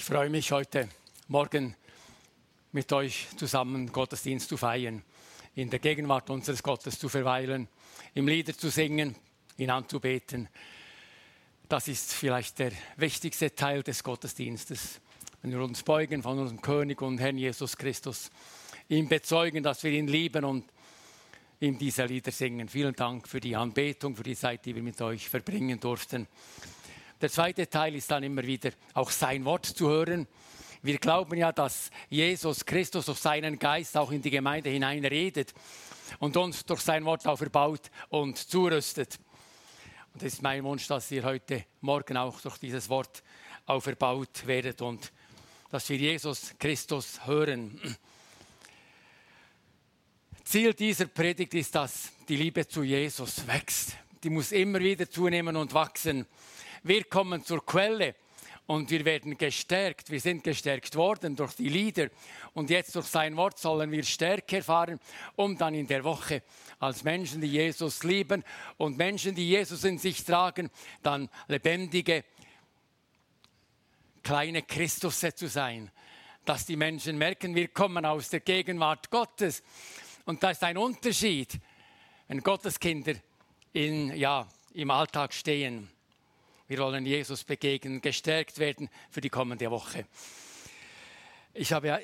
freue mich heute Morgen mit euch zusammen Gottesdienst zu feiern, in der Gegenwart unseres Gottes zu verweilen, ihm Lieder zu singen, ihn anzubeten. Das ist vielleicht der wichtigste Teil des Gottesdienstes, wenn wir uns beugen von unserem König und Herrn Jesus Christus, ihm bezeugen, dass wir ihn lieben und ihm diese Lieder singen. Vielen Dank für die Anbetung, für die Zeit, die wir mit euch verbringen durften. Der zweite Teil ist dann immer wieder auch sein Wort zu hören. Wir glauben ja, dass Jesus Christus durch seinen Geist auch in die Gemeinde hinein redet und uns durch sein Wort auch erbaut und zurüstet. Und es ist mein Wunsch, dass ihr heute Morgen auch durch dieses Wort auferbaut werdet und dass wir Jesus Christus hören. Ziel dieser Predigt ist, dass die Liebe zu Jesus wächst. Die muss immer wieder zunehmen und wachsen. Wir kommen zur Quelle und wir werden gestärkt. Wir sind gestärkt worden durch die Lieder. Und jetzt durch sein Wort sollen wir Stärke erfahren, um dann in der Woche als Menschen, die Jesus lieben und Menschen, die Jesus in sich tragen, dann lebendige, kleine Christusse zu sein. Dass die Menschen merken, wir kommen aus der Gegenwart Gottes. Und da ist ein Unterschied, wenn Gotteskinder im Alltag stehen. Wir wollen Jesus begegnen, gestärkt werden für die kommende Woche. Ich hatte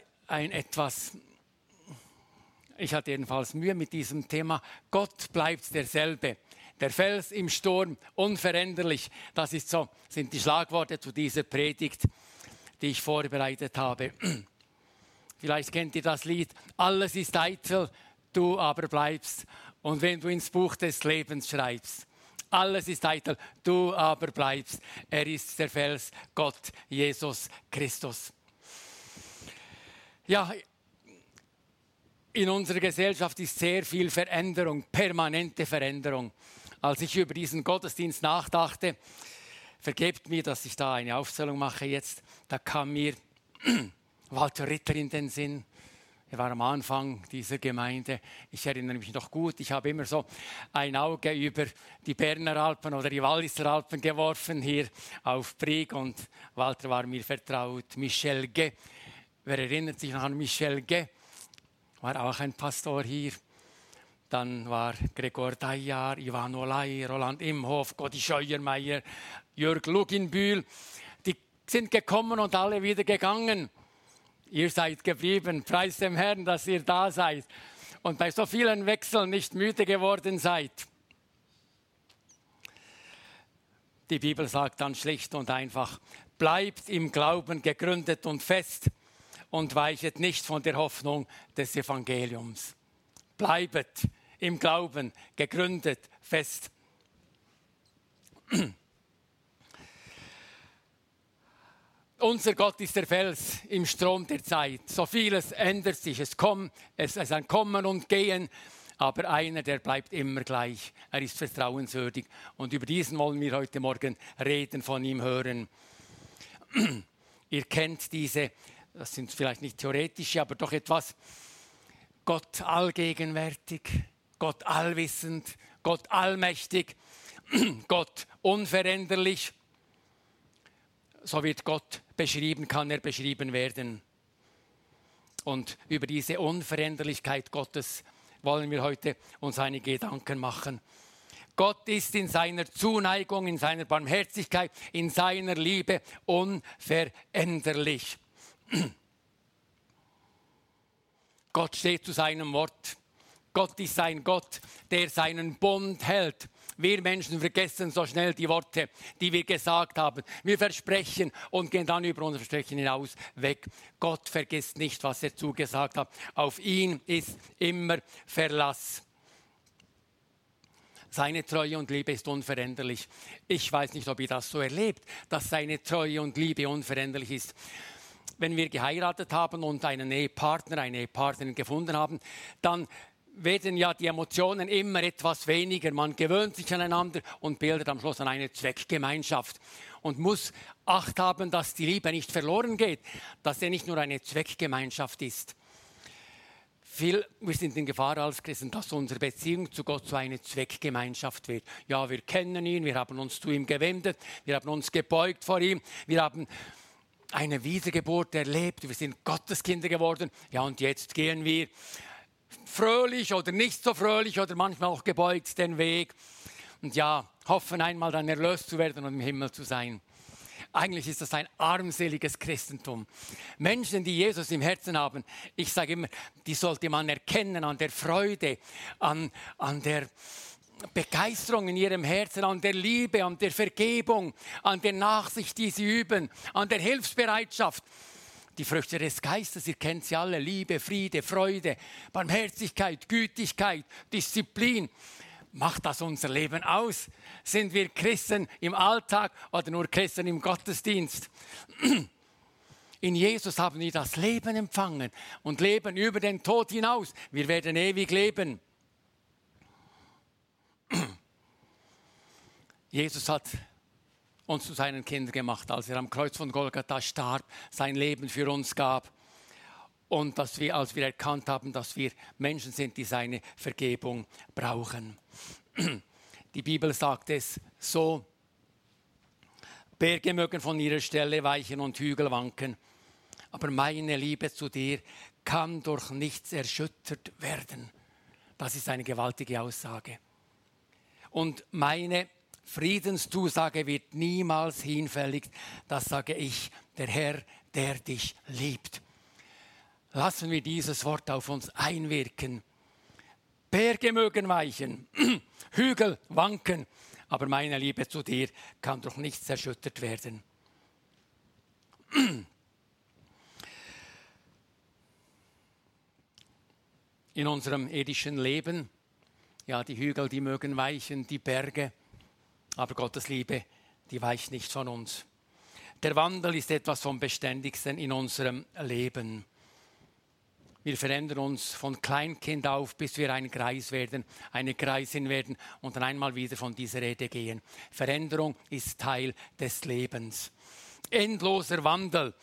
jedenfalls Mühe mit diesem Thema. Gott bleibt derselbe. Der Fels im Sturm, unveränderlich. Das sind die Schlagworte zu dieser Predigt, die ich vorbereitet habe. Vielleicht kennt ihr das Lied. Alles ist eitel, du aber bleibst. Und wenn du ins Buch des Lebens schreibst. Alles ist eitel, du aber bleibst. Er ist der Fels, Gott, Jesus Christus. Ja, in unserer Gesellschaft ist sehr viel Veränderung, permanente Veränderung. Als ich über diesen Gottesdienst nachdachte, vergebt mir, dass ich da eine Aufzählung mache jetzt, da kam mir Walter Ritter in den Sinn. Er war am Anfang dieser Gemeinde. Ich erinnere mich noch gut, ich habe immer so ein Auge über die Berner Alpen oder die Walliser Alpen geworfen, hier auf Brig. Und Walter war mir vertraut. Michel Gué, wer erinnert sich noch an Michel Gué? War auch ein Pastor hier. Dann war Gregor Daillar, Ivan Olay, Roland Imhoff, Godi Scheuermeier, Jörg Luginbühl. Die sind gekommen und alle wieder gegangen. Ihr seid geblieben, preis dem Herrn, dass ihr da seid und bei so vielen Wechseln nicht müde geworden seid. Die Bibel sagt dann schlicht und einfach, bleibt im Glauben gegründet und fest und weichet nicht von der Hoffnung des Evangeliums. Bleibet im Glauben gegründet, fest. Unser Gott ist der Fels im Strom der Zeit. So vieles ändert sich. Es ist ein Kommen und Gehen, aber einer, der bleibt immer gleich. Er ist vertrauenswürdig. Und über diesen wollen wir heute Morgen reden, von ihm hören. Ihr kennt diese, das sind vielleicht nicht theoretische, aber doch etwas. Gott allgegenwärtig, Gott allwissend, Gott allmächtig, Gott unveränderlich. So wird Gott beschrieben, kann er beschrieben werden. Und über diese Unveränderlichkeit Gottes wollen wir heute uns einige Gedanken machen. Gott ist in seiner Zuneigung, in seiner Barmherzigkeit, in seiner Liebe unveränderlich. Gott steht zu seinem Wort. Gott ist ein Gott, der seinen Bund hält. Wir Menschen vergessen so schnell die Worte, die wir gesagt haben. Wir versprechen und gehen dann über unser Versprechen hinaus weg. Gott vergisst nicht, was er zugesagt hat. Auf ihn ist immer Verlass. Seine Treue und Liebe ist unveränderlich. Ich weiß nicht, ob ihr das so erlebt, dass seine Treue und Liebe unveränderlich ist. Wenn wir geheiratet haben und einen Ehepartner, eine Ehepartnerin gefunden haben, dann werden ja die Emotionen immer etwas weniger. Man gewöhnt sich aneinander und bildet am Schluss eine Zweckgemeinschaft und muss Acht haben, dass die Liebe nicht verloren geht, dass er nicht nur eine Zweckgemeinschaft ist. Wir sind in Gefahr als Christen, dass unsere Beziehung zu Gott so eine Zweckgemeinschaft wird. Ja, wir kennen ihn, wir haben uns zu ihm gewendet, wir haben uns gebeugt vor ihm, wir haben eine Wiedergeburt erlebt. Wir sind Gotteskinder geworden. Ja, und jetzt gehen wir fröhlich oder nicht so fröhlich oder manchmal auch gebeugt den Weg. Und ja, hoffen einmal dann erlöst zu werden und im Himmel zu sein. Eigentlich ist das ein armseliges Christentum. Menschen, die Jesus im Herzen haben, ich sage immer, die sollte man erkennen an der Freude, an der Begeisterung in ihrem Herzen, an der Liebe, an der Vergebung, an der Nachsicht, die sie üben, an der Hilfsbereitschaft. Die Früchte des Geistes, ihr kennt sie alle, Liebe, Friede, Freude, Barmherzigkeit, Gütigkeit, Disziplin. Macht das unser Leben aus? Sind wir Christen im Alltag oder nur Christen im Gottesdienst? In Jesus haben wir das Leben empfangen und leben über den Tod hinaus. Wir werden ewig leben. Jesus hat uns zu seinen Kindern gemacht, als er am Kreuz von Golgatha starb, sein Leben für uns gab. Und dass wir, als wir erkannt haben, dass wir Menschen sind, die seine Vergebung brauchen. Die Bibel sagt es so: Berge mögen von ihrer Stelle weichen und Hügel wanken, aber meine Liebe zu dir kann durch nichts erschüttert werden. Das ist eine gewaltige Aussage. Und meine Friedenszusage wird niemals hinfällig. Das sage ich, der Herr, der dich liebt. Lassen wir dieses Wort auf uns einwirken. Berge mögen weichen, Hügel wanken, aber meine Liebe zu dir kann durch nichts erschüttert werden. In unserem irdischen Leben, ja, die Hügel, die mögen weichen, die Berge, aber Gottes Liebe, die weicht nicht von uns. Der Wandel ist etwas vom Beständigsten in unserem Leben. Wir verändern uns von Kleinkind auf, bis wir ein Greis werden, eine Greisin werden und dann einmal wieder von dieser Erde gehen. Veränderung ist Teil des Lebens. Endloser Wandel.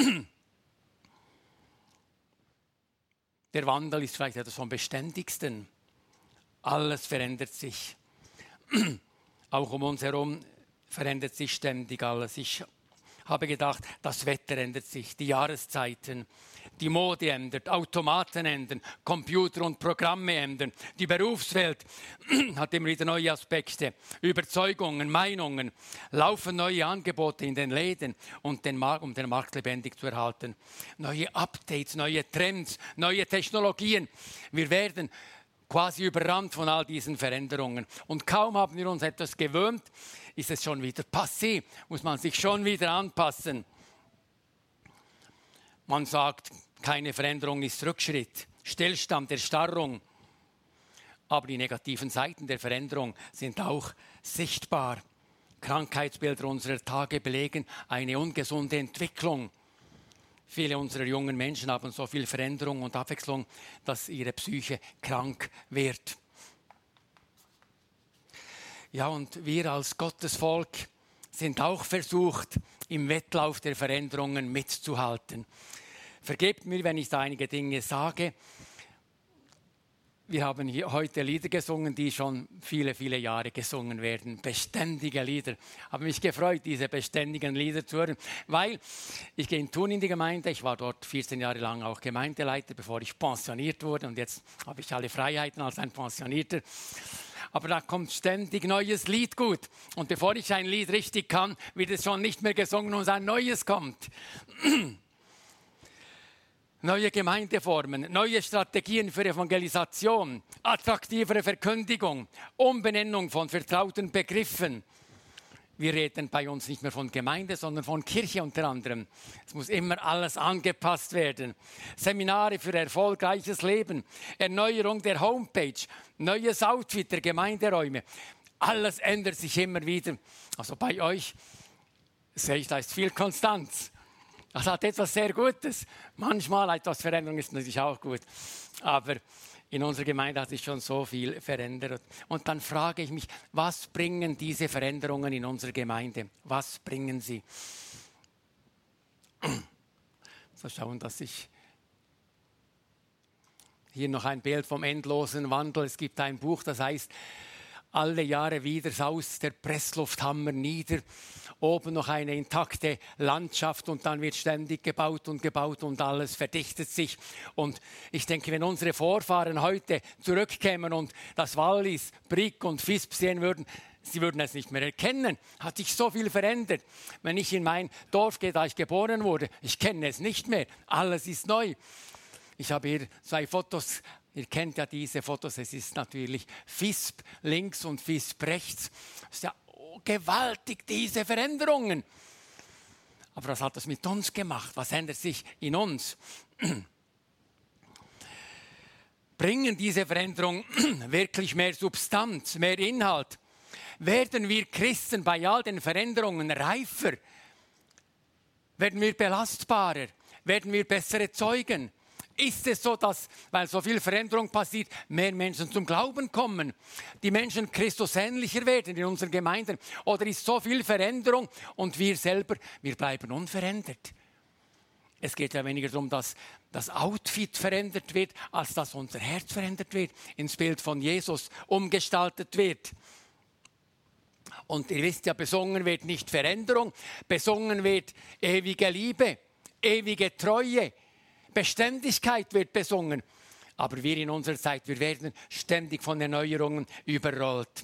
Der Wandel ist vielleicht etwas vom Beständigsten. Alles verändert sich. Auch um uns herum verändert sich ständig alles. Ich habe gedacht, das Wetter ändert sich, die Jahreszeiten, die Mode ändert, Automaten ändern, Computer und Programme ändern. Die Berufswelt hat immer wieder neue Aspekte, Überzeugungen, Meinungen, laufen neue Angebote in den Läden um den Markt lebendig zu erhalten. Neue Updates, neue Trends, neue Technologien. Wir werden quasi überrannt von all diesen Veränderungen. Und kaum haben wir uns etwas gewöhnt, ist es schon wieder passé, muss man sich schon wieder anpassen. Man sagt, keine Veränderung ist Rückschritt, Stillstand, Erstarrung. Aber die negativen Seiten der Veränderung sind auch sichtbar. Krankheitsbilder unserer Tage belegen eine ungesunde Entwicklung. Viele unserer jungen Menschen haben so viel Veränderung und Abwechslung, dass ihre Psyche krank wird. Ja, und wir als Gottesvolk sind auch versucht, im Wettlauf der Veränderungen mitzuhalten. Vergebt mir, wenn ich da einige Dinge sage. Wir haben hier heute Lieder gesungen, die schon viele, viele Jahre gesungen werden. Beständige Lieder. Ich habe mich gefreut, diese beständigen Lieder zu hören, weil ich gehe in Thun in die Gemeinde. Ich war dort 14 Jahre lang auch Gemeindeleiter, bevor ich pensioniert wurde. Und jetzt habe ich alle Freiheiten als ein Pensionierter. Aber da kommt ständig neues Lied gut. Und bevor ich ein Lied richtig kann, wird es schon nicht mehr gesungen und ein neues kommt. Neue Gemeindeformen, neue Strategien für Evangelisation, attraktivere Verkündigung, Umbenennung von vertrauten Begriffen. Wir reden bei uns nicht mehr von Gemeinde, sondern von Kirche unter anderem. Es muss immer alles angepasst werden. Seminare für erfolgreiches Leben, Erneuerung der Homepage, neues Outfit der Gemeinderäume. Alles ändert sich immer wieder. Also bei euch sehe ich, da ist viel Konstanz. Das hat etwas sehr Gutes. Manchmal etwas Veränderung ist natürlich auch gut. Aber in unserer Gemeinde hat sich schon so viel verändert. Und dann frage ich mich, was bringen diese Veränderungen in unserer Gemeinde? Was bringen sie? So schauen, dass ich hier noch ein Bild vom endlosen Wandel. Es gibt ein Buch, das heißt alle Jahre wieder saust der Presslufthammer nieder, oben noch eine intakte Landschaft und dann wird ständig gebaut und alles verdichtet sich. Und ich denke, wenn unsere Vorfahren heute zurückkämen und das Wallis, Brig und Visp sehen würden, sie würden es nicht mehr erkennen. Hat sich so viel verändert. Wenn ich in mein Dorf gehe, da ich geboren wurde, ich kenne es nicht mehr. Alles ist neu. Ich habe hier 2 Fotos. Ihr kennt ja diese Fotos. Es ist natürlich Visp links und Visp rechts. Es ist ja gewaltig, diese Veränderungen. Aber was hat das mit uns gemacht? Was ändert sich in uns? Bringen diese Veränderungen wirklich mehr Substanz, mehr Inhalt? Werden wir Christen bei all den Veränderungen reifer? Werden wir belastbarer? Werden wir bessere Zeugen? Ist es so, dass, weil so viel Veränderung passiert, mehr Menschen zum Glauben kommen? Die Menschen Christus ähnlicher werden in unseren Gemeinden? Oder ist so viel Veränderung und wir selber, wir bleiben unverändert? Es geht ja weniger darum, dass das Outfit verändert wird, als dass unser Herz verändert wird, ins Bild von Jesus umgestaltet wird. Und ihr wisst ja, besungen wird nicht Veränderung, besungen wird ewige Liebe, ewige Treue, Beständigkeit wird besungen. Aber wir in unserer Zeit, wir werden ständig von Erneuerungen überrollt.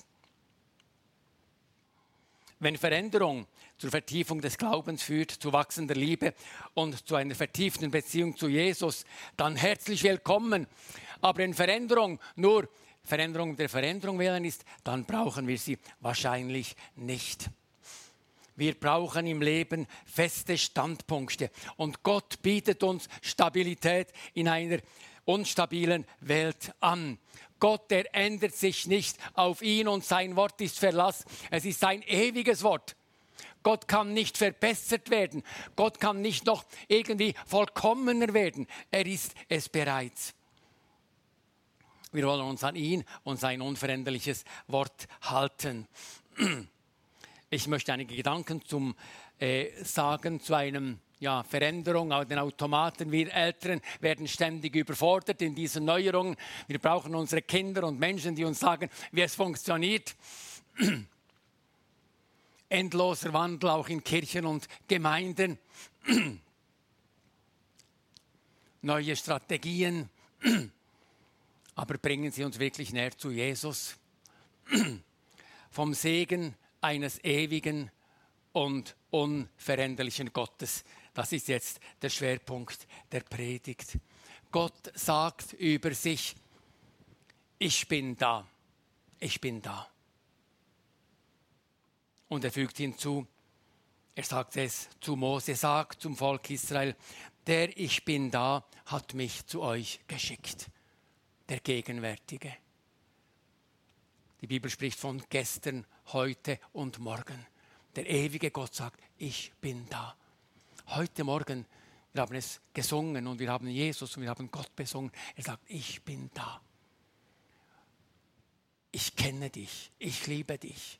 Wenn Veränderung zur Vertiefung des Glaubens führt, zu wachsender Liebe und zu einer vertieften Beziehung zu Jesus, dann herzlich willkommen. Aber wenn Veränderung nur Veränderung der Veränderung willen ist, dann brauchen wir sie wahrscheinlich nicht. Wir brauchen im Leben feste Standpunkte und Gott bietet uns Stabilität in einer unstabilen Welt an. Gott, der ändert sich nicht, auf ihn und sein Wort ist Verlass. Es ist ein ewiges Wort. Gott kann nicht verbessert werden. Gott kann nicht noch irgendwie vollkommener werden. Er ist es bereits. Wir wollen uns an ihn und sein unveränderliches Wort halten. Ich möchte einige Gedanken sagen zu einem Veränderung an den Automaten. Wir Eltern werden ständig überfordert in diesen Neuerungen. Wir brauchen unsere Kinder und Menschen, die uns sagen, wie es funktioniert. Endloser Wandel auch in Kirchen und Gemeinden. Neue Strategien. Aber bringen sie uns wirklich näher zu Jesus. Vom Segen eines ewigen und unveränderlichen Gottes. Das ist jetzt der Schwerpunkt der Predigt. Gott sagt über sich, ich bin da, ich bin da. Und er fügt hinzu, er sagt es zu Mose, sagt zum Volk Israel, der Ich bin da hat mich zu euch geschickt, der Gegenwärtige. Die Bibel spricht von gestern, heute und morgen. Der ewige Gott sagt, ich bin da. Heute Morgen, wir haben es gesungen und wir haben Jesus und wir haben Gott besungen. Er sagt, ich bin da. Ich kenne dich, ich liebe dich.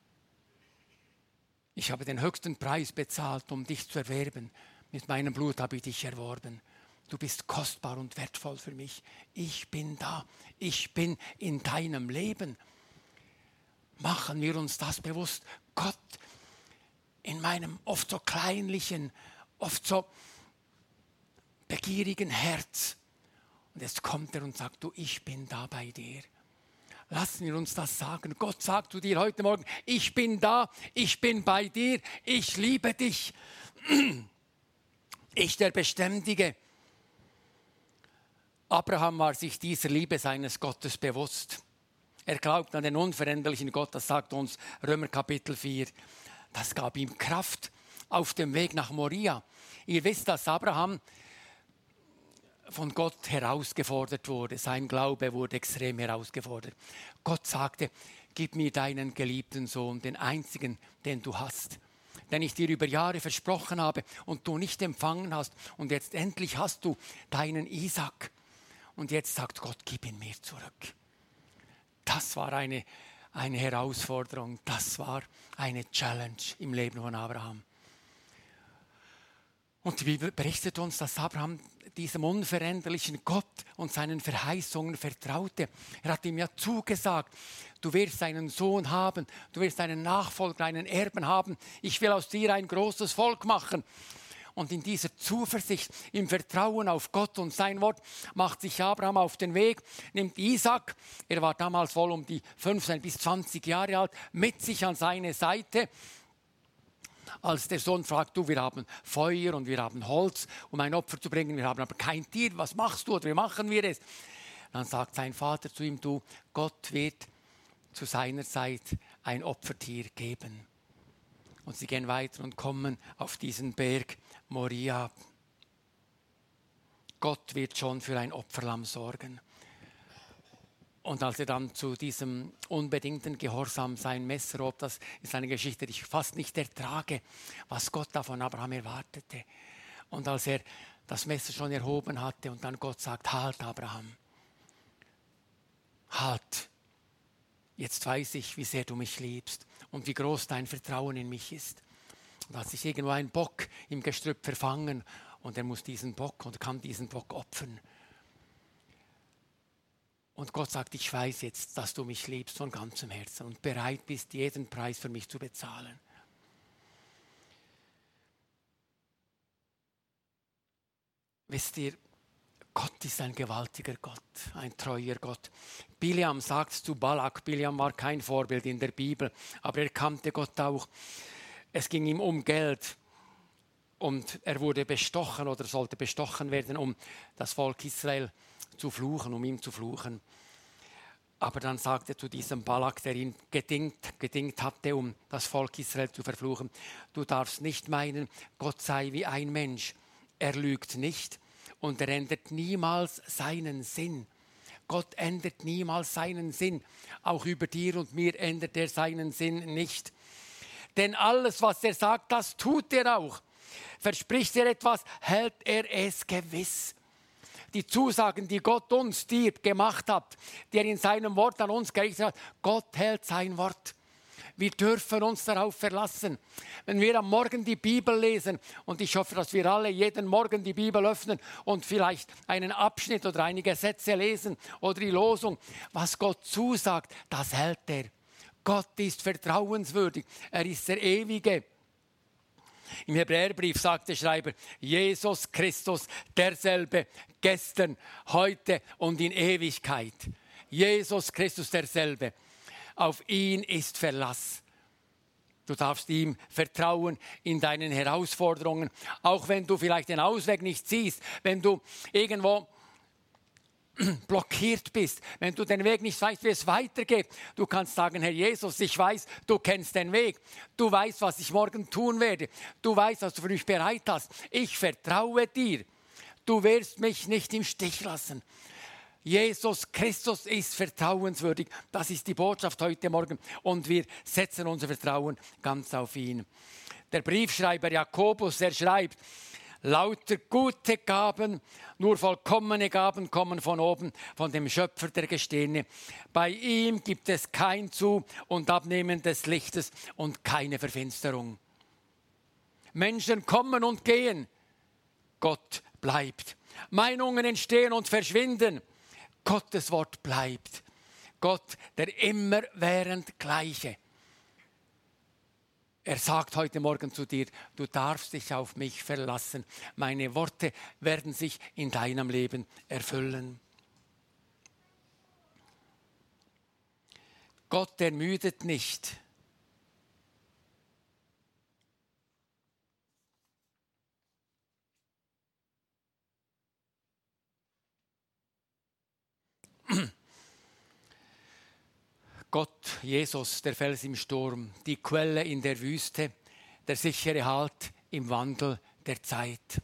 Ich habe den höchsten Preis bezahlt, um dich zu erwerben. Mit meinem Blut habe ich dich erworben. Du bist kostbar und wertvoll für mich. Ich bin da. Ich bin in deinem Leben. Machen wir uns das bewusst. Gott in meinem oft so kleinlichen, oft so begierigen Herz. Und jetzt kommt er und sagt, du, ich bin da bei dir. Lassen wir uns das sagen. Gott sagt zu dir heute Morgen, ich bin da, ich bin bei dir, ich liebe dich. Ich, der Beständige. Abraham war sich dieser Liebe seines Gottes bewusst. Er glaubt an den unveränderlichen Gott, das sagt uns Römer Kapitel 4. Das gab ihm Kraft auf dem Weg nach Moria. Ihr wisst, dass Abraham von Gott herausgefordert wurde. Sein Glaube wurde extrem herausgefordert. Gott sagte, gib mir deinen geliebten Sohn, den einzigen, den du hast, den ich dir über Jahre versprochen habe und du nicht empfangen hast. Und jetzt endlich hast du deinen Isaak. Und jetzt sagt Gott, gib ihn mir zurück. Das war eine Herausforderung, das war eine Challenge im Leben von Abraham. Und die Bibel berichtet uns, dass Abraham diesem unveränderlichen Gott und seinen Verheißungen vertraute. Er hat ihm ja zugesagt, du wirst einen Sohn haben, du wirst einen Nachfolger, einen Erben haben. Ich will aus dir ein großes Volk machen. Und in dieser Zuversicht, im Vertrauen auf Gott und sein Wort, macht sich Abraham auf den Weg, nimmt Isaac, er war damals wohl um die 15 bis 20 Jahre alt, mit sich an seine Seite. Als der Sohn fragt, du, wir haben Feuer und wir haben Holz, um ein Opfer zu bringen, wir haben aber kein Tier, was machst du oder wie machen wir es? Dann sagt sein Vater zu ihm, du, Gott wird zu seiner Zeit ein Opfertier geben. Und sie gehen weiter und kommen auf diesen Berg Moria. Gott wird schon für ein Opferlamm sorgen. Und als er dann zu diesem unbedingten Gehorsam sein Messer hob, das ist eine Geschichte, die ich fast nicht ertrage, was Gott da von Abraham erwartete. Und als er das Messer schon erhoben hatte und dann Gott sagt, halt Abraham, halt, jetzt weiß ich, wie sehr du mich liebst und wie groß dein Vertrauen in mich ist. Und da hat sich irgendwo ein Bock im Gestrüpp verfangen und er muss diesen Bock und kann diesen Bock opfern. Und Gott sagt, ich weiß jetzt, dass du mich liebst von ganzem Herzen und bereit bist, jeden Preis für mich zu bezahlen. Wisst ihr, Gott ist ein gewaltiger Gott, ein treuer Gott. Bileam sagt zu Balak, Bileam war kein Vorbild in der Bibel, aber er kannte Gott auch. Es ging ihm um Geld und er wurde bestochen oder sollte bestochen werden, um das Volk Israel zu fluchen, um ihm zu fluchen. Aber dann sagte er zu diesem Balak, der ihn gedingt hatte, um das Volk Israel zu verfluchen, du darfst nicht meinen, Gott sei wie ein Mensch. Er lügt nicht und er ändert niemals seinen Sinn. Gott ändert niemals seinen Sinn. Auch über dir und mir ändert er seinen Sinn nicht. Denn alles, was er sagt, das tut er auch. Verspricht er etwas, hält er es gewiss. Die Zusagen, die Gott uns dir gemacht hat, die er in seinem Wort an uns gerichtet hat, Gott hält sein Wort. Wir dürfen uns darauf verlassen. Wenn wir am Morgen die Bibel lesen, und ich hoffe, dass wir alle jeden Morgen die Bibel öffnen und vielleicht einen Abschnitt oder einige Sätze lesen oder die Losung, was Gott zusagt, das hält er. Gott ist vertrauenswürdig, er ist der Ewige. Im Hebräerbrief sagt der Schreiber, Jesus Christus, derselbe, gestern, heute und in Ewigkeit. Jesus Christus, derselbe. Auf ihn ist Verlass. Du darfst ihm vertrauen in deinen Herausforderungen, auch wenn du vielleicht den Ausweg nicht siehst, wenn du irgendwo blockiert bist, wenn du den Weg nicht weißt, wie es weitergeht. Du kannst sagen, Herr Jesus, ich weiß, du kennst den Weg. Du weißt, was ich morgen tun werde. Du weißt, was du für mich bereit hast. Ich vertraue dir. Du wirst mich nicht im Stich lassen. Jesus Christus ist vertrauenswürdig. Das ist die Botschaft heute Morgen. Und wir setzen unser Vertrauen ganz auf ihn. Der Briefschreiber Jakobus, er schreibt, lauter gute Gaben, nur vollkommene Gaben kommen von oben, von dem Schöpfer der Gestirne. Bei ihm gibt es kein Zu- und Abnehmen des Lichtes und keine Verfinsterung. Menschen kommen und gehen, Gott bleibt. Meinungen entstehen und verschwinden, Gottes Wort bleibt. Gott, der immerwährend Gleiche. Er sagt heute Morgen zu dir, du darfst dich auf mich verlassen. Meine Worte werden sich in deinem Leben erfüllen. Gott ermüdet nicht. Gott, Jesus, der Fels im Sturm, die Quelle in der Wüste, der sichere Halt im Wandel der Zeit.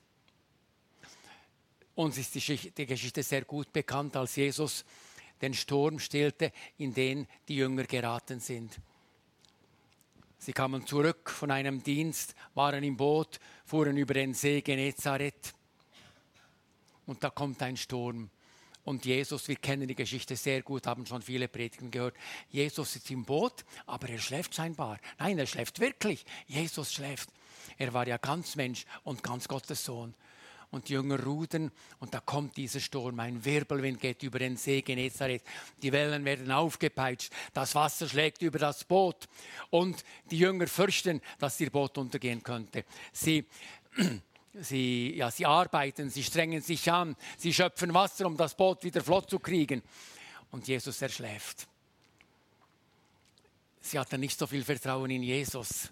Uns ist die Geschichte sehr gut bekannt, als Jesus den Sturm stillte, in den die Jünger geraten sind. Sie kamen zurück von einem Dienst, waren im Boot, fuhren über den See Genezareth. Und da kommt ein Sturm. Und Jesus, wir kennen die Geschichte sehr gut, haben schon viele Predigten gehört. Jesus ist im Boot, aber er schläft scheinbar. Nein, er schläft wirklich. Jesus schläft. Er war ja ganz Mensch und ganz Gottes Sohn. und die Jünger rudern und da kommt dieser Sturm, ein Wirbelwind geht über den See Genezareth, die Wellen werden aufgepeitscht, das Wasser schlägt über das Boot und die Jünger fürchten, dass ihr Boot untergehen könnte. Sie arbeiten, sie strengen sich an, sie schöpfen Wasser, um das Boot wieder flott zu kriegen. Und Jesus erschläft. Sie hatten nicht so viel Vertrauen in Jesus.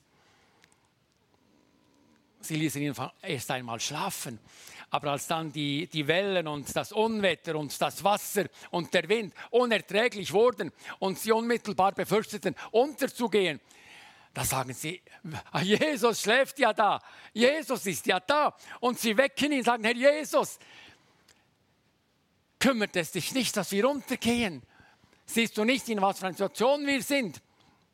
Sie ließen ihn erst einmal schlafen. Aber als dann die Wellen und das Unwetter und das Wasser und der Wind unerträglich wurden und sie unmittelbar befürchteten, unterzugehen, da sagen sie, Jesus schläft ja da, Jesus ist ja da. Und sie wecken ihn, sagen, Herr Jesus, kümmert es dich nicht, dass wir untergehen? Siehst du nicht, in was für einer Situation wir sind?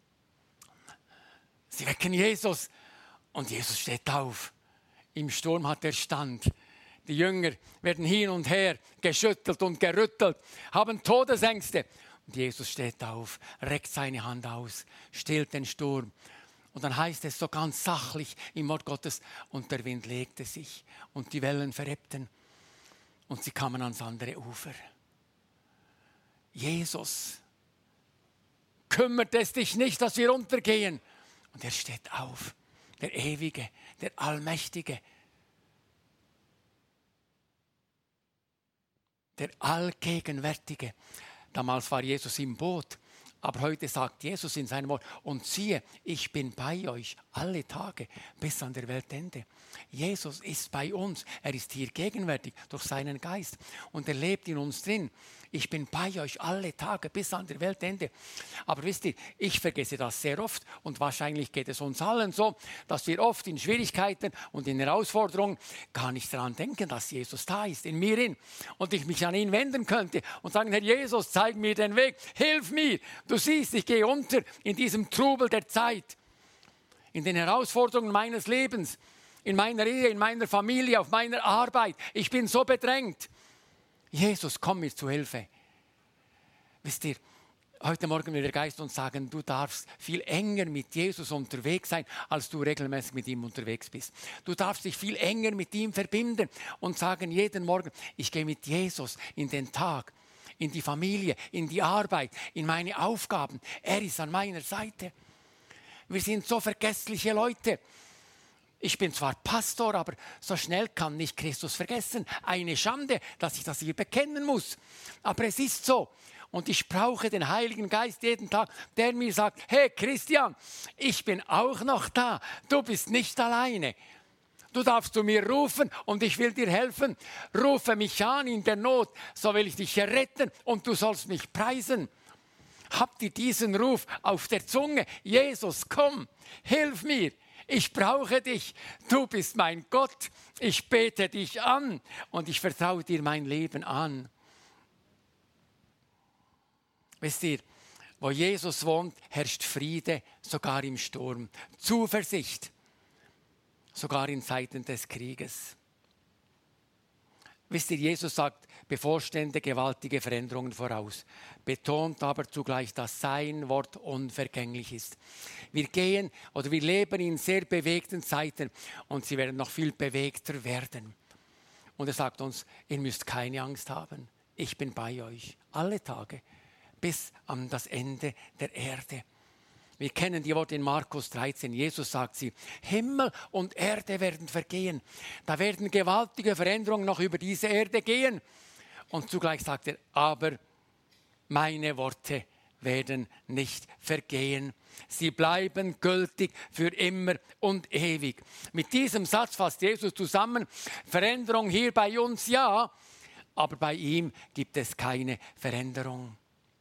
Sie wecken Jesus und Jesus steht auf. Im Sturm hat er Stand. Die Jünger werden hin und her geschüttelt und gerüttelt, haben Todesängste. Und Jesus steht auf, reckt seine Hand aus, stillt den Sturm. Und dann heißt es so ganz sachlich im Wort Gottes, und der Wind legte sich und die Wellen verebbten und sie kamen ans andere Ufer. Jesus, kümmert es dich nicht, dass wir untergehen? Und er steht auf, der Ewige, der Allmächtige, der Allgegenwärtige. Damals war Jesus im Boot, aber heute sagt Jesus in seinem Wort, und siehe, ich bin bei euch alle Tage bis an der Weltende. Jesus ist bei uns, er ist hier gegenwärtig durch seinen Geist und er lebt in uns drin. Ich bin bei euch alle Tage bis an der Weltende. Aber wisst ihr, ich vergesse das sehr oft und wahrscheinlich geht es uns allen so, dass wir oft in Schwierigkeiten und in Herausforderungen gar nicht daran denken, dass Jesus da ist, in mir hin. Und ich mich an ihn wenden könnte und sagen, Herr Jesus, zeig mir den Weg, hilf mir. Du siehst, ich gehe unter in diesem Trubel der Zeit, in den Herausforderungen meines Lebens, in meiner Ehe, in meiner Familie, auf meiner Arbeit. Ich bin so bedrängt. Jesus, komm mir zu Hilfe. Wisst ihr, heute Morgen will der Geist uns sagen, du darfst viel enger mit Jesus unterwegs sein, als du regelmäßig mit ihm unterwegs bist. Du darfst dich viel enger mit ihm verbinden und sagen jeden Morgen, ich gehe mit Jesus in den Tag, in die Familie, in die Arbeit, in meine Aufgaben. Er ist an meiner Seite. Wir sind so vergessliche Leute. Ich bin zwar Pastor, aber so schnell kann nicht Christus vergessen. Eine Schande, dass ich das hier bekennen muss. Aber es ist so. Und ich brauche den Heiligen Geist jeden Tag, der mir sagt, hey Christian, ich bin auch noch da. Du bist nicht alleine. Du darfst zu mir rufen und ich will dir helfen. Rufe mich an in der Not, so will ich dich retten und du sollst mich preisen. Habt ihr diesen Ruf auf der Zunge? Jesus, komm, hilf mir. Ich brauche dich, du bist mein Gott, ich bete dich an und ich vertraue dir mein Leben an. Wisst ihr, wo Jesus wohnt, herrscht Friede, sogar im Sturm, Zuversicht, sogar in Zeiten des Krieges. Wisst ihr, Jesus sagt bevorstehende gewaltige Veränderungen voraus, betont aber zugleich, dass sein Wort unvergänglich ist. Wir leben in sehr bewegten Zeiten und sie werden noch viel bewegter werden. Und er sagt uns, ihr müsst keine Angst haben. Ich bin bei euch alle Tage bis an das Ende der Erde. Wir kennen die Worte in Markus 13. Jesus sagt sie, Himmel und Erde werden vergehen. Da werden gewaltige Veränderungen noch über diese Erde gehen. Und zugleich sagt er, aber meine Worte werden nicht vergehen. Sie bleiben gültig für immer und ewig. Mit diesem Satz fasst Jesus zusammen, Veränderung hier bei uns ja, aber bei ihm gibt es keine Veränderung.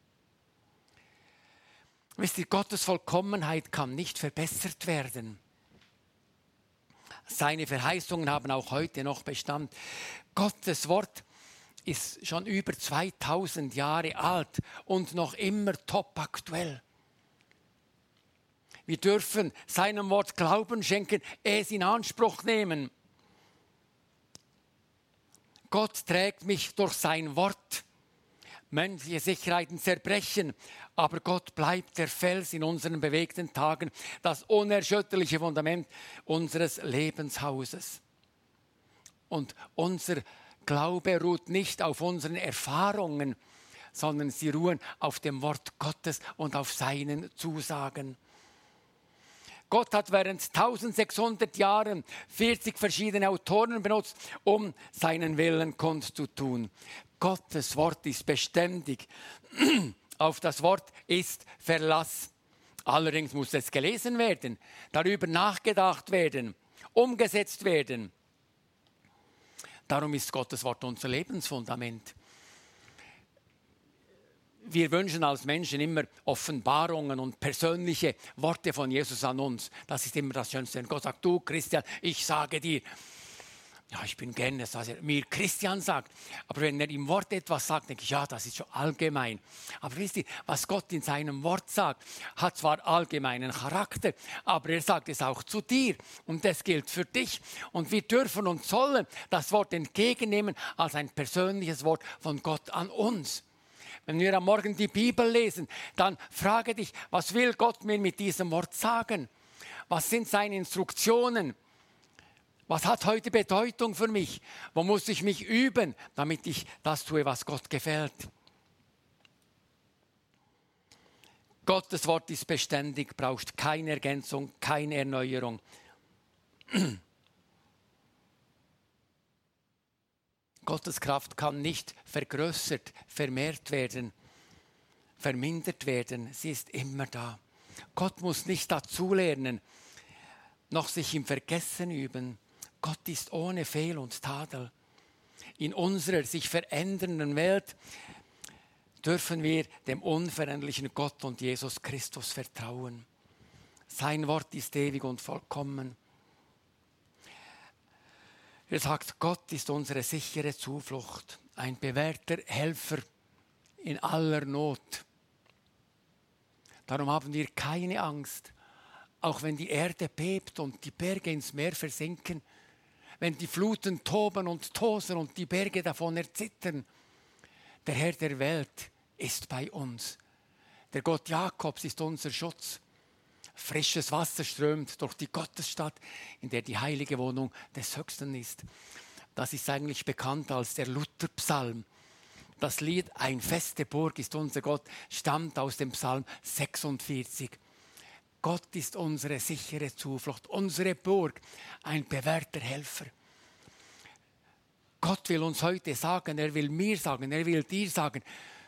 Wisst ihr, Gottes Vollkommenheit kann nicht verbessert werden. Seine Verheißungen haben auch heute noch Bestand. Gottes Wort ist schon über 2000 Jahre alt und noch immer topaktuell. Wir dürfen seinem Wort Glauben schenken, es in Anspruch nehmen. Gott trägt mich durch sein Wort. Menschliche Sicherheiten zerbrechen, aber Gott bleibt der Fels in unseren bewegten Tagen, das unerschütterliche Fundament unseres Lebenshauses. Und unser Glaube ruht nicht auf unseren Erfahrungen, sondern sie ruhen auf dem Wort Gottes und auf seinen Zusagen. Gott hat während 1600 Jahren 40 verschiedene Autoren benutzt, um seinen Willen kundzutun. Gottes Wort ist beständig. Auf das Wort ist Verlass. Allerdings muss es gelesen werden, darüber nachgedacht werden, umgesetzt werden. Darum ist Gottes Wort unser Lebensfundament. Wir wünschen als Menschen immer Offenbarungen und persönliche Worte von Jesus an uns. Das ist immer das Schönste. Wenn Gott sagt, du Christian, ich sage dir. Ja, ich bin gerne, dass er mir Christian sagt. Aber wenn er im Wort etwas sagt, denke ich, ja, das ist schon allgemein. Aber wisst ihr, was Gott in seinem Wort sagt, hat zwar allgemeinen Charakter, aber er sagt es auch zu dir. Und das gilt für dich. Und wir dürfen und sollen das Wort entgegennehmen als ein persönliches Wort von Gott an uns. Wenn wir am Morgen die Bibel lesen, dann frage dich, was will Gott mir mit diesem Wort sagen? Was sind seine Instruktionen? Was hat heute Bedeutung für mich? Wo muss ich mich üben, damit ich das tue, was Gott gefällt? Gottes Wort ist beständig, braucht keine Ergänzung, keine Erneuerung. Gottes Kraft kann nicht vergrößert, vermehrt werden, vermindert werden. Sie ist immer da. Gott muss nicht dazulernen, noch sich im Vergessen üben. Gott ist ohne Fehl und Tadel. In unserer sich verändernden Welt dürfen wir dem unveränderlichen Gott und Jesus Christus vertrauen. Sein Wort ist ewig und vollkommen. Er sagt, Gott ist unsere sichere Zuflucht, ein bewährter Helfer in aller Not. Darum haben wir keine Angst, auch wenn die Erde bebt und die Berge ins Meer versinken, wenn die Fluten toben und tosen und die Berge davon erzittern. Der Herr der Welt ist bei uns. Der Gott Jakobs ist unser Schutz. Frisches Wasser strömt durch die Gottesstadt, in der die heilige Wohnung des Höchsten ist. Das ist eigentlich bekannt als der Lutherpsalm. Das Lied Ein feste Burg ist unser Gott stammt aus dem Psalm 46. Gott ist unsere sichere Zuflucht, unsere Burg, ein bewährter Helfer. Gott will uns heute sagen, er will mir sagen, er will dir sagen,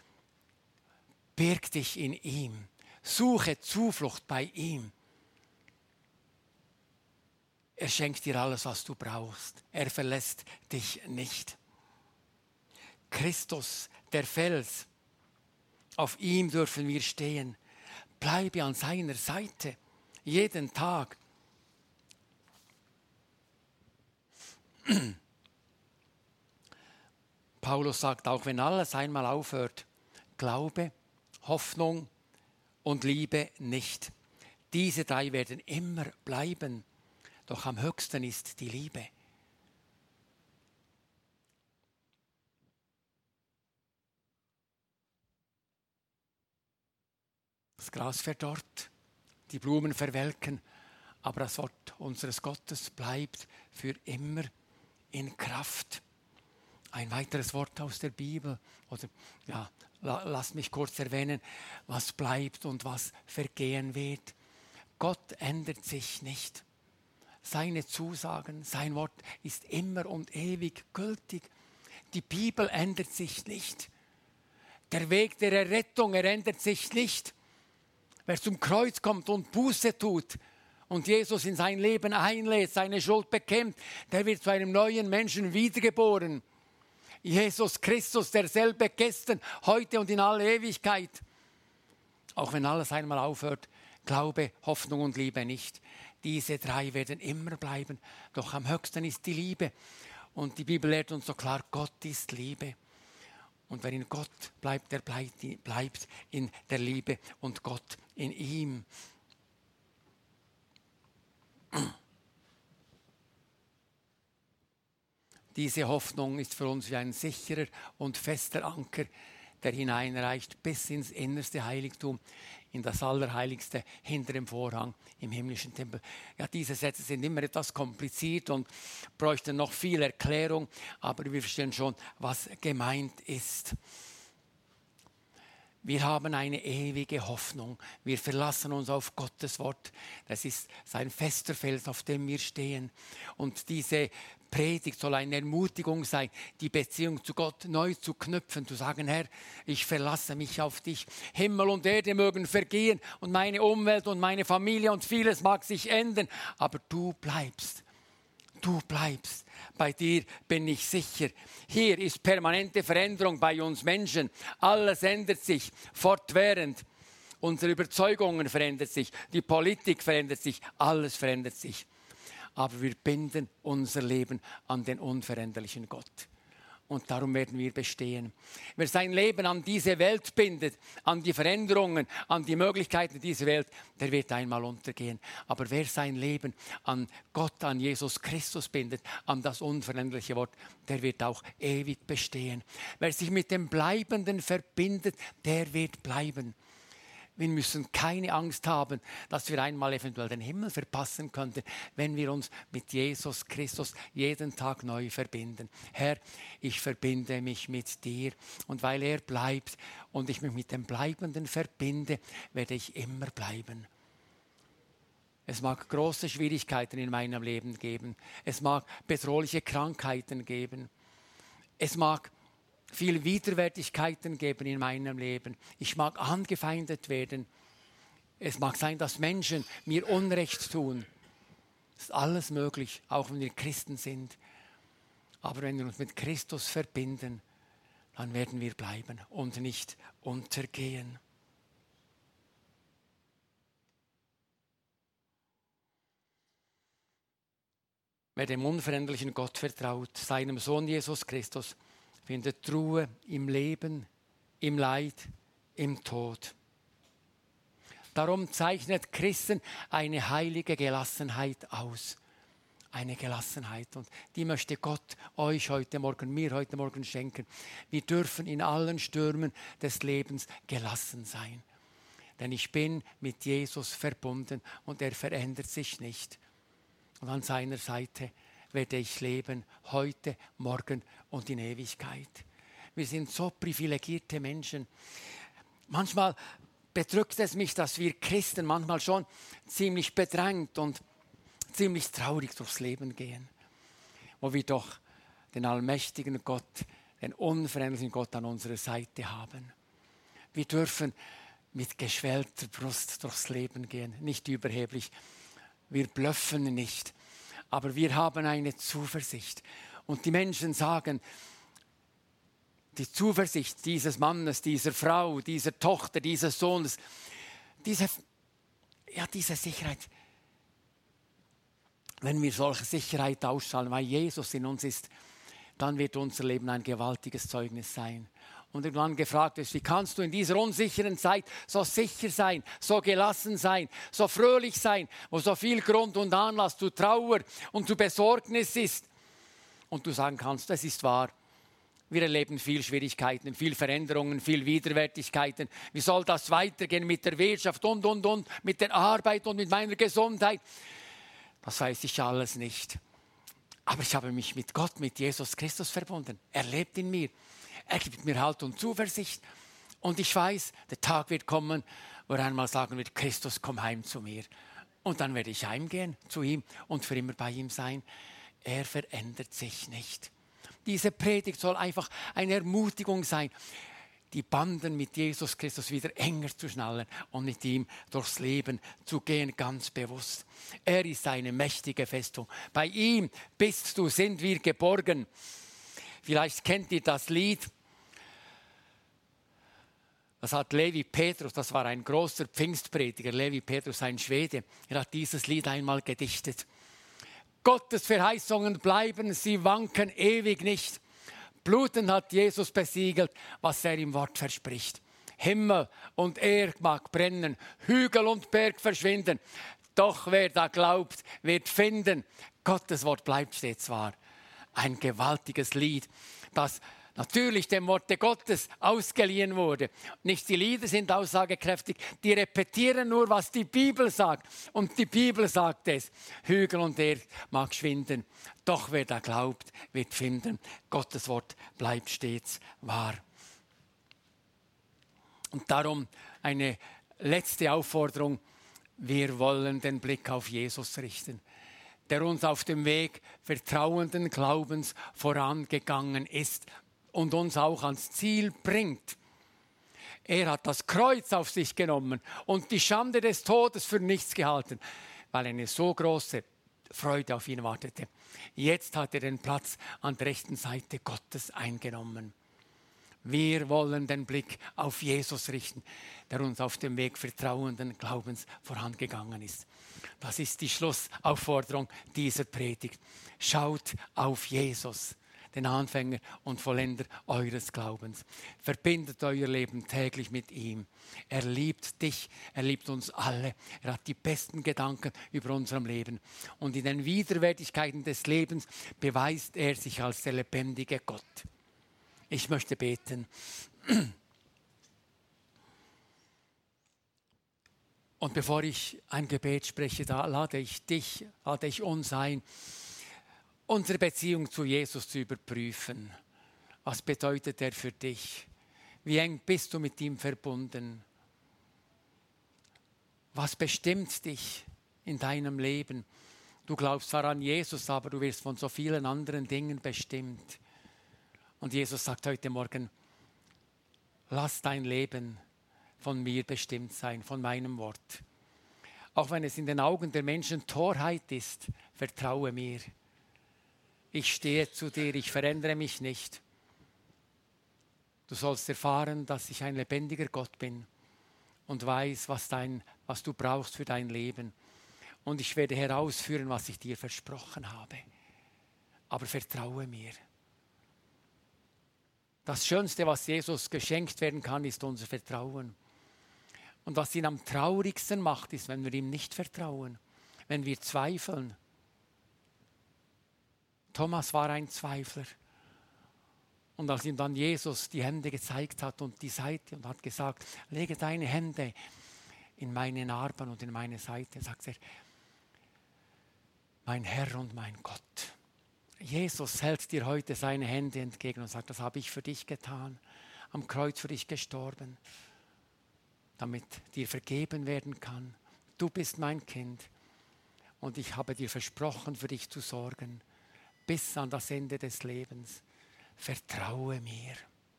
birg dich in ihm. Suche Zuflucht bei ihm. Er schenkt dir alles, was du brauchst. Er verlässt dich nicht. Christus, der Fels, auf ihm dürfen wir stehen. Bleibe an seiner Seite, jeden Tag. Paulus sagt, auch wenn alles einmal aufhört, Glaube, Hoffnung und Liebe nicht. Diese drei werden immer bleiben, doch am höchsten ist die Liebe. Das Gras verdorrt, die Blumen verwelken, aber das Wort unseres Gottes bleibt für immer in Kraft. Ein weiteres Wort aus der Bibel, oder ja, lass mich kurz erwähnen, was bleibt und was vergehen wird. Gott ändert sich nicht. Seine Zusagen, sein Wort ist immer und ewig gültig. Die Bibel ändert sich nicht. Der Weg der Errettung, er ändert sich nicht. Wer zum Kreuz kommt und Buße tut und Jesus in sein Leben einlädt, seine Schuld bekennt, der wird zu einem neuen Menschen wiedergeboren. Jesus Christus, derselbe gestern, heute und in aller Ewigkeit. Auch wenn alles einmal aufhört, Glaube, Hoffnung und Liebe nicht. Diese drei werden immer bleiben. Doch am höchsten ist die Liebe. Und die Bibel lehrt uns so klar, Gott ist Liebe. Und wer in Gott bleibt, der bleibt in der Liebe und Gott in ihm. Diese Hoffnung ist für uns wie ein sicherer und fester Anker, der hineinreicht bis ins innerste Heiligtum, in das Allerheiligste hinter dem Vorhang im himmlischen Tempel. Ja, diese Sätze sind immer etwas kompliziert und bräuchten noch viel Erklärung, aber wir verstehen schon, was gemeint ist. Wir haben eine ewige Hoffnung. Wir verlassen uns auf Gottes Wort. Das ist sein fester Fels, auf dem wir stehen. Und diese Predigt soll eine Ermutigung sein, die Beziehung zu Gott neu zu knüpfen, zu sagen, Herr, ich verlasse mich auf dich. Himmel und Erde mögen vergehen und meine Umwelt und meine Familie und vieles mag sich ändern, aber du bleibst. Du bleibst. Bei dir bin ich sicher. Hier ist permanente Veränderung bei uns Menschen. Alles ändert sich fortwährend. Unsere Überzeugungen verändern sich. Die Politik verändert sich. Alles verändert sich. Aber wir binden unser Leben an den unveränderlichen Gott. Und darum werden wir bestehen. Wer sein Leben an diese Welt bindet, an die Veränderungen, an die Möglichkeiten dieser Welt, der wird einmal untergehen. Aber wer sein Leben an Gott, an Jesus Christus bindet, an das unveränderliche Wort, der wird auch ewig bestehen. Wer sich mit dem Bleibenden verbindet, der wird bleiben. Wir müssen keine Angst haben, dass wir einmal eventuell den Himmel verpassen könnten, wenn wir uns mit Jesus Christus jeden Tag neu verbinden. Herr, ich verbinde mich mit dir und weil er bleibt und ich mich mit dem Bleibenden verbinde, werde ich immer bleiben. Es mag große Schwierigkeiten in meinem Leben geben. Es mag bedrohliche Krankheiten geben. Es mag viel Widerwärtigkeiten geben in meinem Leben. Ich mag angefeindet werden. Es mag sein, dass Menschen mir Unrecht tun. Das ist alles möglich, auch wenn wir Christen sind. Aber wenn wir uns mit Christus verbinden, dann werden wir bleiben und nicht untergehen. Wer dem unveränderlichen Gott vertraut, seinem Sohn Jesus Christus, findet Ruhe im Leben, im Leid, im Tod. Darum zeichnet Christen eine heilige Gelassenheit aus. Eine Gelassenheit. Und die möchte Gott euch heute Morgen, mir heute Morgen schenken. Wir dürfen in allen Stürmen des Lebens gelassen sein. Denn ich bin mit Jesus verbunden und er verändert sich nicht. Und an seiner Seite werde ich leben, heute, morgen und in Ewigkeit. Wir sind so privilegierte Menschen. Manchmal bedrückt es mich, dass wir Christen manchmal schon ziemlich bedrängt und ziemlich traurig durchs Leben gehen. Wo wir doch den allmächtigen Gott, den unveränderlichen Gott an unserer Seite haben. Wir dürfen mit geschwellter Brust durchs Leben gehen, nicht überheblich. Wir blöffen nicht. Aber wir haben eine Zuversicht. Und die Menschen sagen, die Zuversicht dieses Mannes, dieser Frau, dieser Tochter, dieses Sohnes, diese Sicherheit, wenn wir solche Sicherheit ausstrahlen, weil Jesus in uns ist, dann wird unser Leben ein gewaltiges Zeugnis sein. Und irgendwann gefragt ist, wie kannst du in dieser unsicheren Zeit so sicher sein, so gelassen sein, so fröhlich sein, wo so viel Grund und Anlass zu Trauer und zu Besorgnis ist. Und du sagen kannst, das ist wahr. Wir erleben viel Schwierigkeiten, viel Veränderungen, viel Widerwärtigkeiten. Wie soll das weitergehen mit der Wirtschaft und, mit der Arbeit und mit meiner Gesundheit? Das weiß ich alles nicht. Aber ich habe mich mit Gott, mit Jesus Christus verbunden. Er lebt in mir. Er gibt mir Halt und Zuversicht. Und ich weiß, der Tag wird kommen, wo er einmal sagen wird, Christus, komm heim zu mir. Und dann werde ich heimgehen zu ihm und für immer bei ihm sein. Er verändert sich nicht. Diese Predigt soll einfach eine Ermutigung sein, die Banden mit Jesus Christus wieder enger zu schnallen und mit ihm durchs Leben zu gehen, ganz bewusst. Er ist eine mächtige Festung. Bei ihm sind wir geborgen. Vielleicht kennt ihr das Lied. Das hat Levi Petrus, das war ein großer Pfingstprediger, Levi Petrus, ein Schwede. Er hat dieses Lied einmal gedichtet. Gottes Verheißungen bleiben, sie wanken ewig nicht. Blutend hat Jesus besiegelt, was er im Wort verspricht. Himmel und Erde mag brennen, Hügel und Berg verschwinden. Doch wer da glaubt, wird finden. Gottes Wort bleibt stets wahr. Ein gewaltiges Lied, das natürlich dem Worte Gottes ausgeliehen wurde. Nicht die Lieder sind aussagekräftig, die repetieren nur, was die Bibel sagt. Und die Bibel sagt es, Hügel und Erd mag schwinden, doch wer da glaubt, wird finden. Gottes Wort bleibt stets wahr. Und darum eine letzte Aufforderung, wir wollen den Blick auf Jesus richten, der uns auf dem Weg vertrauenden Glaubens vorangegangen ist und uns auch ans Ziel bringt. Er hat das Kreuz auf sich genommen und die Schande des Todes für nichts gehalten, weil eine so große Freude auf ihn wartete. Jetzt hat er den Platz an der rechten Seite Gottes eingenommen. Wir wollen den Blick auf Jesus richten, der uns auf dem Weg vertrauenden Glaubens vorangegangen ist. Das ist die Schlussaufforderung dieser Predigt. Schaut auf Jesus, den Anfänger und Vollender eures Glaubens. Verbindet euer Leben täglich mit ihm. Er liebt dich, er liebt uns alle. Er hat die besten Gedanken über unserem Leben. Und in den Widerwärtigkeiten des Lebens beweist er sich als der lebendige Gott. Ich möchte beten. Und bevor ich ein Gebet spreche, da lade ich uns ein, unsere Beziehung zu Jesus zu überprüfen. Was bedeutet er für dich? Wie eng bist du mit ihm verbunden? Was bestimmt dich in deinem Leben? Du glaubst zwar an Jesus, aber du wirst von so vielen anderen Dingen bestimmt. Und Jesus sagt heute Morgen, lass dein Leben von mir bestimmt sein, von meinem Wort. Auch wenn es in den Augen der Menschen Torheit ist, vertraue mir. Ich stehe zu dir, ich verändere mich nicht. Du sollst erfahren, dass ich ein lebendiger Gott bin und weiß, was du brauchst für dein Leben. Und ich werde herausführen, was ich dir versprochen habe. Aber vertraue mir. Das Schönste, was Jesus geschenkt werden kann, ist unser Vertrauen. Und was ihn am traurigsten macht, ist, wenn wir ihm nicht vertrauen, wenn wir zweifeln. Thomas war ein Zweifler. Und als ihm dann Jesus die Hände gezeigt hat und die Seite und hat gesagt, lege deine Hände in meine Narben und in meine Seite, sagt er, mein Herr und mein Gott. Jesus hält dir heute seine Hände entgegen und sagt, das habe ich für dich getan, am Kreuz für dich gestorben, damit dir vergeben werden kann. Du bist mein Kind und ich habe dir versprochen, für dich zu sorgen, bis an das Ende des Lebens. Vertraue mir.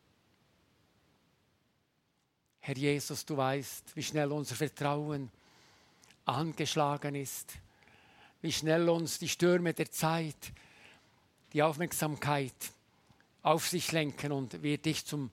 Herr Jesus, du weißt, wie schnell unser Vertrauen angeschlagen ist, wie schnell uns die Stürme der Zeit die Aufmerksamkeit auf sich lenken und wir dich zum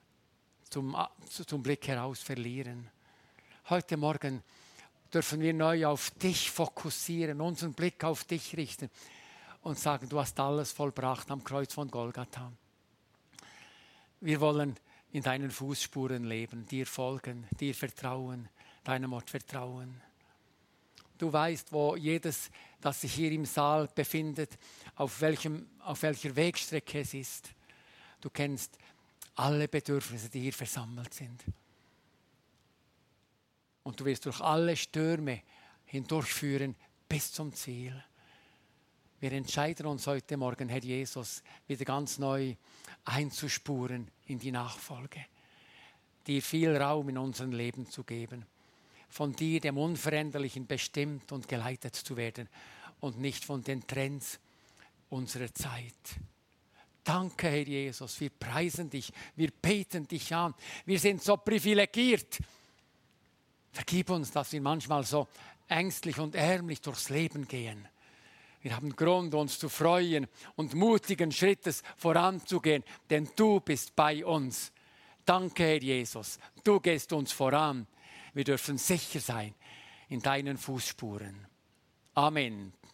Blick heraus verlieren. Heute Morgen dürfen wir neu auf dich fokussieren, unseren Blick auf dich richten und sagen, du hast alles vollbracht am Kreuz von Golgatha. Wir wollen in deinen Fußspuren leben, dir folgen, dir vertrauen, deinem Wort vertrauen. Du weißt, wo jedes, das sich hier im Saal befindet, auf welcher Wegstrecke es ist. Du kennst alle Bedürfnisse, die hier versammelt sind. Und du wirst durch alle Stürme hindurchführen bis zum Ziel. Wir entscheiden uns heute Morgen, Herr Jesus, wieder ganz neu einzuspuren in die Nachfolge. Dir viel Raum in unserem Leben zu geben. Von dir, dem Unveränderlichen, bestimmt und geleitet zu werden und nicht von den Trends unserer Zeit. Danke, Herr Jesus, wir preisen dich, wir beten dich an, wir sind so privilegiert. Vergib uns, dass wir manchmal so ängstlich und ärmlich durchs Leben gehen. Wir haben Grund, uns zu freuen und mutigen Schrittes voranzugehen, denn du bist bei uns. Danke, Herr Jesus, du gehst uns voran. Wir dürfen sicher sein in deinen Fußspuren. Amen.